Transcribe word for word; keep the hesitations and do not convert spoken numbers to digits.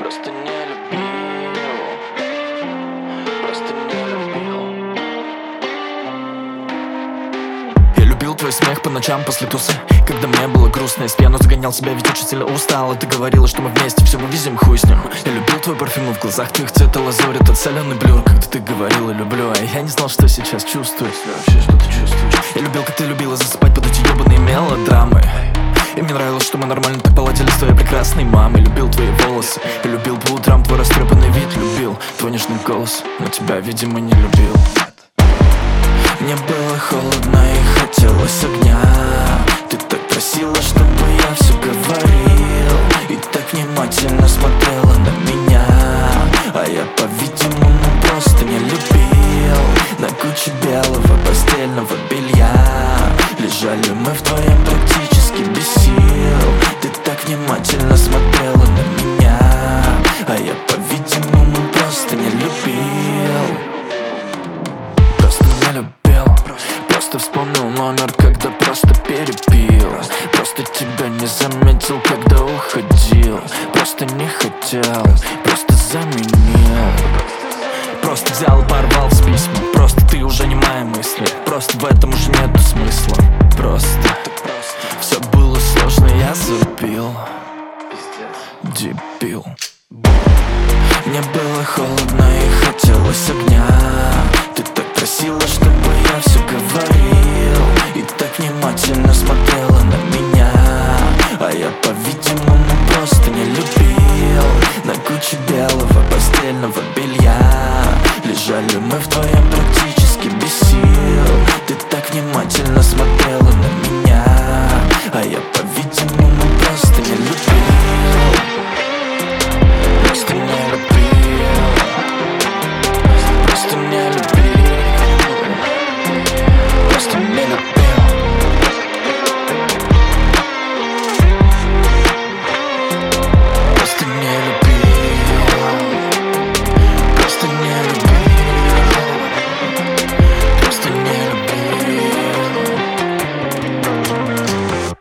Просто не любил, просто не любил. Я любил твой смех по ночам после тусы, когда мне было грустно. Я с пьяну загонял себя, ведь очень сильно устал. И ты говорила, что мы вместе все вывезем, хуй с ним. Я любил твой парфюм, и в глазах твоих цвета лазурь. Этот соленый блюр, когда ты говорила люблю. А я не знал, что сейчас чувствую. Вообще, что ты чувствуешь? Я любил, как ты любила засыпать под эти ебаные мелодрамы. И мне нравилось, что мы нормально так поладили с твоей прекрасной мамой. Любил твои волосы, я любил по утрам твой растрепанный вид. Любил твой нежный голос, но тебя, видимо, не любил. Мне было холодно и хотелось огня. Ты так просила, чтобы я все говорил, и так внимательно смотрела на меня. А я, по-видимому, просто не любил. На куче белого постельного белья лежали мы вдвоем практически без сил. Ты так внимательно смотрела на меня, а я, по-видимому, просто не любил. Просто не любил. Просто вспомнил номер, когда просто перепил. Просто тебя не заметил, когда уходил. Просто не хотел, просто заменил. Просто взял и порвал с письма. Просто ты уже не мои мысли. Просто в этом уже нету смысла. Просто все было сложно, я забил. Дебил. Мне было холодно и хотелось огня. Ты так просила, чтобы я все говорил, и так внимательно смотрела на меня. А я, по-видимому,